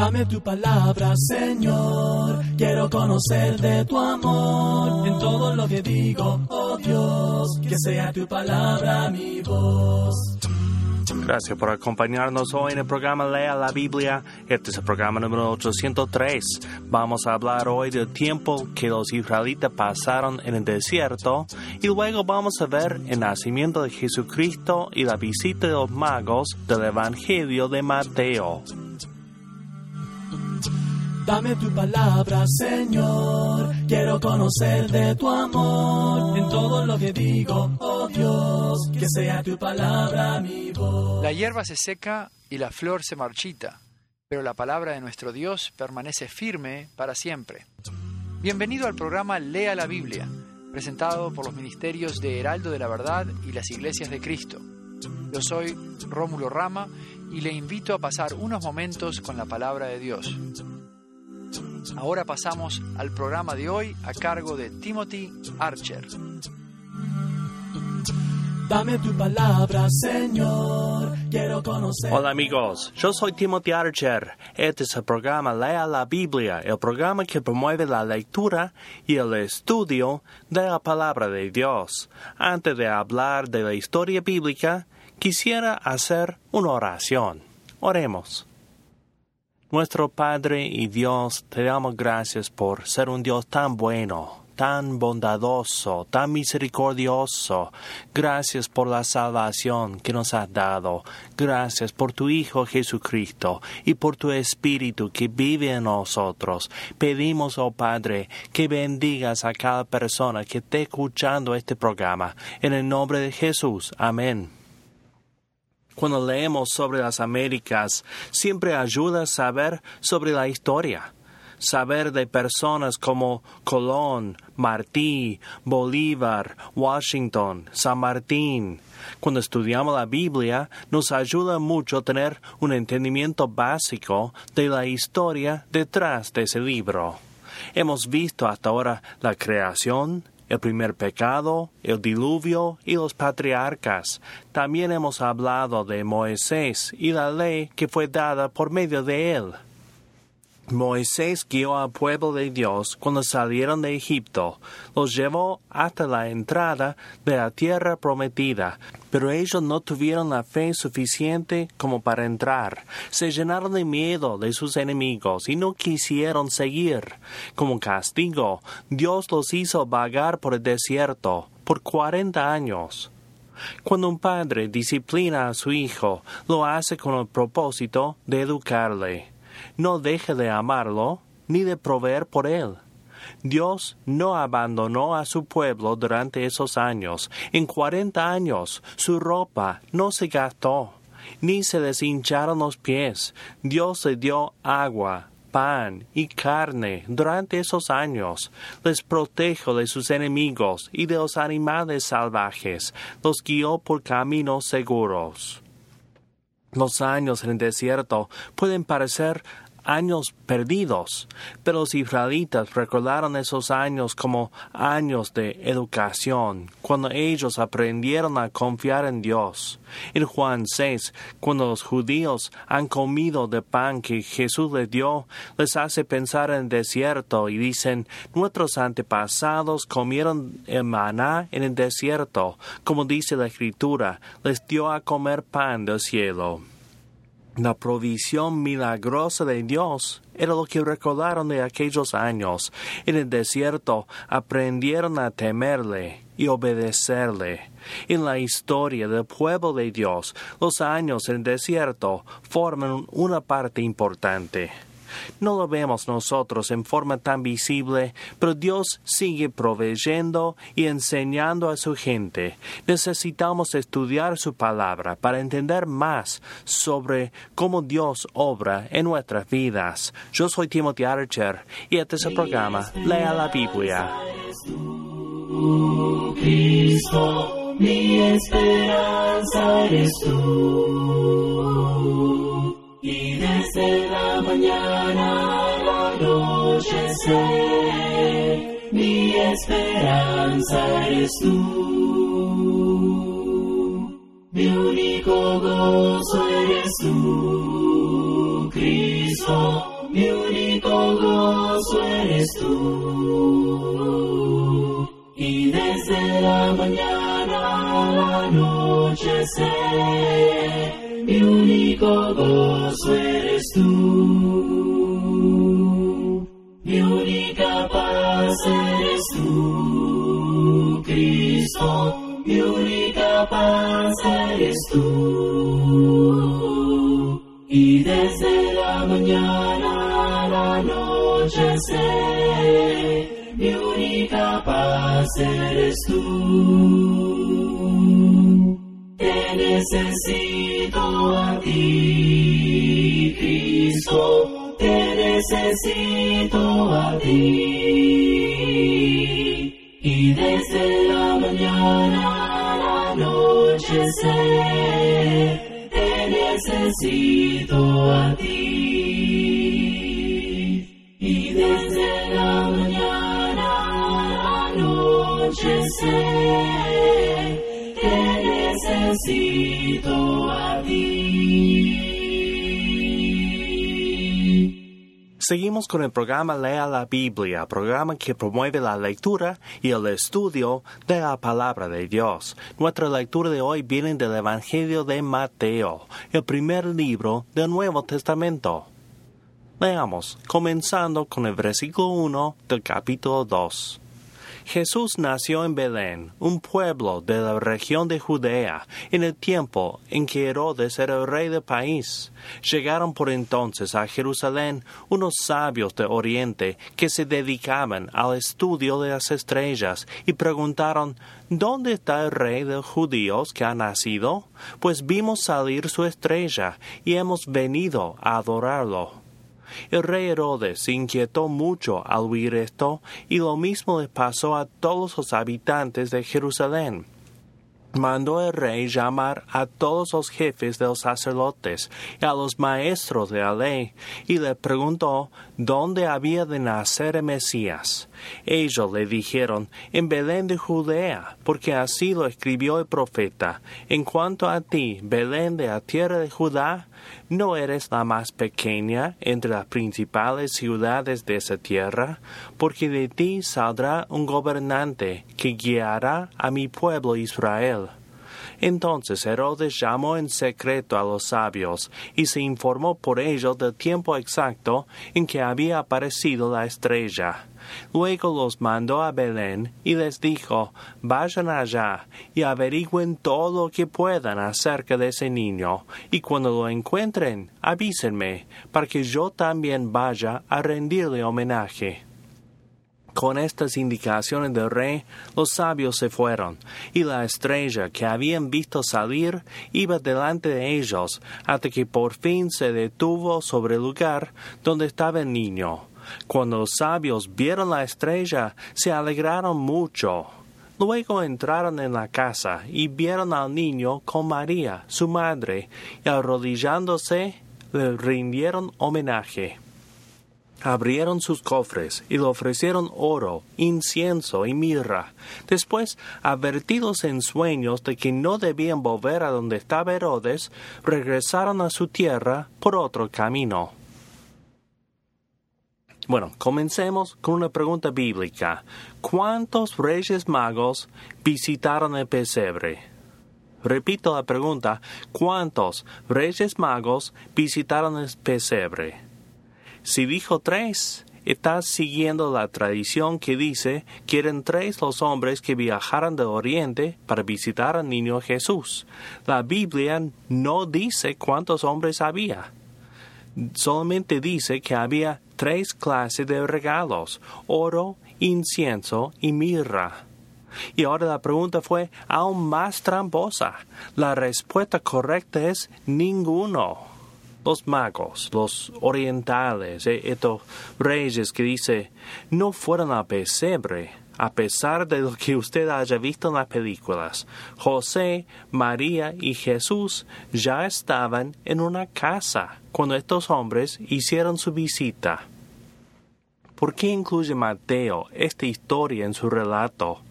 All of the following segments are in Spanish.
Dame tu palabra, Señor. Quiero conocer de tu amor en todo lo que digo, oh Dios. Que sea tu palabra mi voz. Gracias por acompañarnos hoy en el programa Lea la Biblia. Este es el programa número 803. Vamos a hablar hoy del tiempo que los israelitas pasaron en el desierto y luego vamos a ver el nacimiento de Jesucristo y la visita de los magos del Evangelio de Mateo. Dame tu palabra, Señor. Quiero conocer de tu amor en todo lo que digo, oh Dios. Que sea tu palabra mi voz. La hierba se seca y la flor se marchita, pero la palabra de nuestro Dios permanece firme para siempre. Bienvenido al programa Lea la Biblia, presentado por los ministerios de Heraldo de la Verdad y las Iglesias de Cristo. Yo soy Rómulo Rama y le invito a pasar unos momentos con la palabra de Dios. Ahora pasamos al programa de hoy a cargo de Timothy Archer. Dame tu palabra, Señor. Quiero conocer. Hola amigos, yo soy Timothy Archer. Este es el programa Lea la Biblia, el programa que promueve la lectura y el estudio de la palabra de Dios. Antes de hablar de la historia bíblica, quisiera hacer una oración. Oremos. Nuestro Padre y Dios, te damos gracias por ser un Dios tan bueno, tan bondadoso, tan misericordioso. Gracias por la salvación que nos has dado. Gracias por tu Hijo Jesucristo y por tu Espíritu que vive en nosotros. Pedimos, oh Padre, que bendigas a cada persona que esté escuchando este programa. En el nombre de Jesús. Amén. Cuando leemos sobre las Américas, siempre ayuda a saber sobre la historia. Saber de personas como Colón, Martí, Bolívar, Washington, San Martín. Cuando estudiamos la Biblia, nos ayuda mucho tener un entendimiento básico de la historia detrás de ese libro. Hemos visto hasta ahora la creación, el primer pecado, el diluvio y los patriarcas. También hemos hablado de Moisés y la ley que fue dada por medio de él. Moisés guió al pueblo de Dios cuando salieron de Egipto. Los llevó hasta la entrada de la tierra prometida, pero ellos no tuvieron la fe suficiente como para entrar. Se llenaron de miedo de sus enemigos y no quisieron seguir. Como castigo, Dios los hizo vagar por el desierto por 40 años. Cuando un padre disciplina a su hijo, lo hace con el propósito de educarle. No deje de amarlo, ni de proveer por él. Dios no abandonó a su pueblo durante esos años. En 40 años, su ropa no se gastó, ni se les hincharon los pies. Dios le dio agua, pan y carne durante esos años. Les protegió de sus enemigos y de los animales salvajes. Los guió por caminos seguros. Los años en el desierto pueden parecer años perdidos, pero los israelitas recordaron esos años como años de educación, cuando ellos aprendieron a confiar en Dios. En Juan 6, cuando los judíos han comido del pan que Jesús les dio, les hace pensar en el desierto y dicen, nuestros antepasados comieron el maná en el desierto, como dice la Escritura, les dio a comer pan del cielo. La provisión milagrosa de Dios era lo que recordaron de aquellos años. En el desierto aprendieron a temerle y obedecerle. En la historia del pueblo de Dios, los años en el desierto forman una parte importante. No lo vemos nosotros en forma tan visible, pero Dios sigue proveyendo y enseñando a su gente. Necesitamos estudiar su palabra para entender más sobre cómo Dios obra en nuestras vidas. Yo soy Timothy Archer y este es el programa Lea la Biblia. Cristo, mi esperanza eres tú. Y desde la mañana al anochecer, mi esperanza eres tú. Mi único gozo eres tú, Cristo, mi único gozo eres tú. Y desde la mañana al anochecer, mi único gozo eres tú. Mi única paz eres tú, Cristo. Mi única paz eres tú. Y desde la mañana al anochecer, mi única paz eres tú. Te necesito a ti, Cristo. Te necesito a ti. Y desde la mañana al anochecer, te necesito a ti. Y desde la mañana al anochecer, te necesito a ti. Seguimos con el programa Lea la Biblia, programa que promueve la lectura y el estudio de la palabra de Dios. Nuestra lectura de hoy viene del Evangelio de Mateo, el primer libro del Nuevo Testamento. Leamos, comenzando con el versículo 1 del capítulo 2. Jesús nació en Belén, un pueblo de la región de Judea, en el tiempo en que Herodes era el rey del país. Llegaron por entonces a Jerusalén unos sabios de Oriente que se dedicaban al estudio de las estrellas y preguntaron: ¿Dónde está el rey de los judíos que ha nacido? Pues vimos salir su estrella y hemos venido a adorarlo. El rey Herodes se inquietó mucho al oír esto, y lo mismo le pasó a todos los habitantes de Jerusalén. Mandó el rey llamar a todos los jefes de los sacerdotes y a los maestros de la ley, y le preguntó dónde había de nacer el Mesías. Ellos le dijeron: en Belén de Judea, porque así lo escribió el profeta: en cuanto a ti, Belén de la tierra de Judá, ¿no eres la más pequeña entre las principales ciudades de esa tierra? Porque de ti saldrá un gobernante que guiará a mi pueblo Israel. Entonces Herodes llamó en secreto a los sabios y se informó por ellos del tiempo exacto en que había aparecido la estrella. Luego los mandó a Belén y les dijo: vayan allá y averigüen todo lo que puedan acerca de ese niño, y cuando lo encuentren, avísenme, para que yo también vaya a rendirle homenaje. Con estas indicaciones del rey, los sabios se fueron, y la estrella que habían visto salir iba delante de ellos, hasta que por fin se detuvo sobre el lugar donde estaba el niño. Cuando los sabios vieron la estrella, se alegraron mucho. Luego entraron en la casa y vieron al niño con María, su madre, y arrodillándose, le rindieron homenaje. Abrieron sus cofres y le ofrecieron oro, incienso y mirra. Después, advertidos en sueños de que no debían volver a donde estaba Herodes, regresaron a su tierra por otro camino. Bueno, comencemos con una pregunta bíblica. ¿Cuántos reyes magos visitaron el pesebre? Repito la pregunta. ¿Cuántos reyes magos visitaron el pesebre? Si dijo 3, estás siguiendo la tradición que dice que eran 3 los hombres que viajaron del Oriente para visitar al niño Jesús. La Biblia no dice cuántos hombres había. Solamente dice que había 3 clases de regalos: oro, incienso y mirra. Y ahora la pregunta fue aún más tramposa. La respuesta correcta es ninguno. Los magos, los orientales, estos reyes que dice, no fueron al pesebre, a pesar de lo que usted haya visto en las películas. José, María y Jesús ya estaban en una casa cuando estos hombres hicieron su visita. ¿Por qué incluye Mateo esta historia en su relato?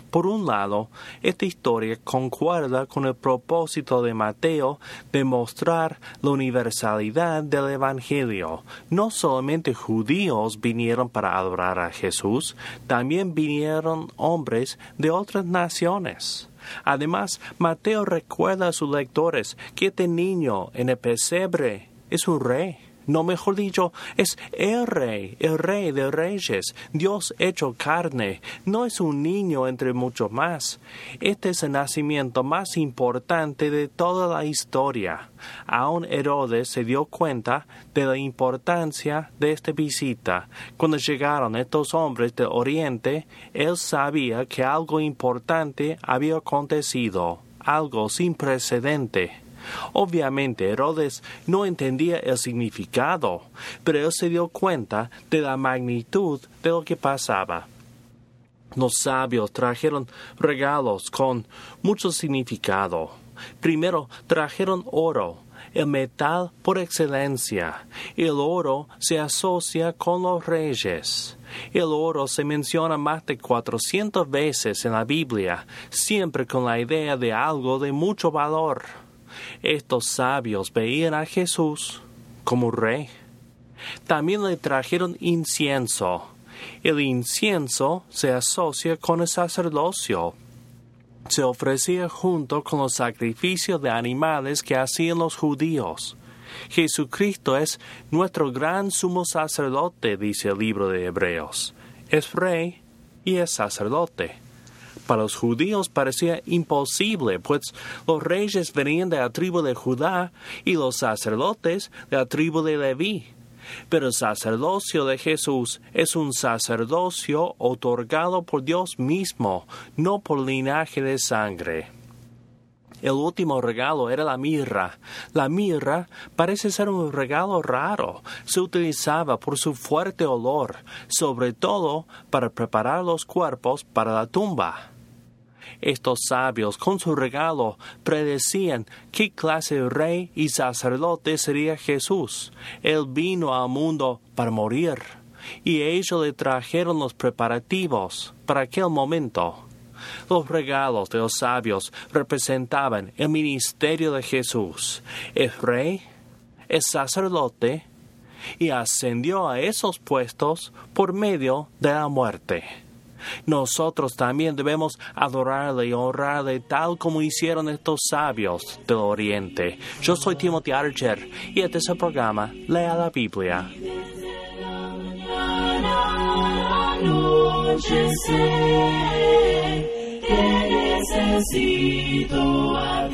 Por un lado, esta historia concuerda con el propósito de Mateo de mostrar la universalidad del Evangelio. No solamente judíos vinieron para adorar a Jesús, también vinieron hombres de otras naciones. Además, Mateo recuerda a sus lectores que este niño en el pesebre es un rey. No, mejor dicho, es el rey de reyes, Dios hecho carne. No es un niño entre muchos más. Este es el nacimiento más importante de toda la historia. Aún Herodes se dio cuenta de la importancia de esta visita. Cuando llegaron estos hombres del Oriente, él sabía que algo importante había acontecido, algo sin precedente. Obviamente Herodes no entendía el significado, pero él se dio cuenta de la magnitud de lo que pasaba. Los sabios trajeron regalos con mucho significado. Primero trajeron oro, el metal por excelencia. El oro se asocia con los reyes. El oro se menciona más de 400 veces en la Biblia, siempre con la idea de algo de mucho valor. Estos sabios veían a Jesús como rey. También le trajeron incienso. El incienso se asocia con el sacerdocio. Se ofrecía junto con los sacrificios de animales que hacían los judíos. Jesucristo es nuestro gran sumo sacerdote, dice el libro de Hebreos. Es rey y es sacerdote. Para los judíos parecía imposible, pues los reyes venían de la tribu de Judá y los sacerdotes de la tribu de Leví. Pero el sacerdocio de Jesús es un sacerdocio otorgado por Dios mismo, no por linaje de sangre. El último regalo era la mirra. La mirra parece ser un regalo raro. Se utilizaba por su fuerte olor, sobre todo para preparar los cuerpos para la tumba. Estos sabios, con su regalo, predecían qué clase de rey y sacerdote sería Jesús. Él vino al mundo para morir, y ellos le trajeron los preparativos para aquel momento. Los regalos de los sabios representaban el ministerio de Jesús. Es rey, es sacerdote, y ascendió a esos puestos por medio de la muerte. Nosotros también debemos adorarle y honrarle tal como hicieron estos sabios del Oriente. Yo soy Timothy Archer y este es el programa Lea la Biblia. Necesito a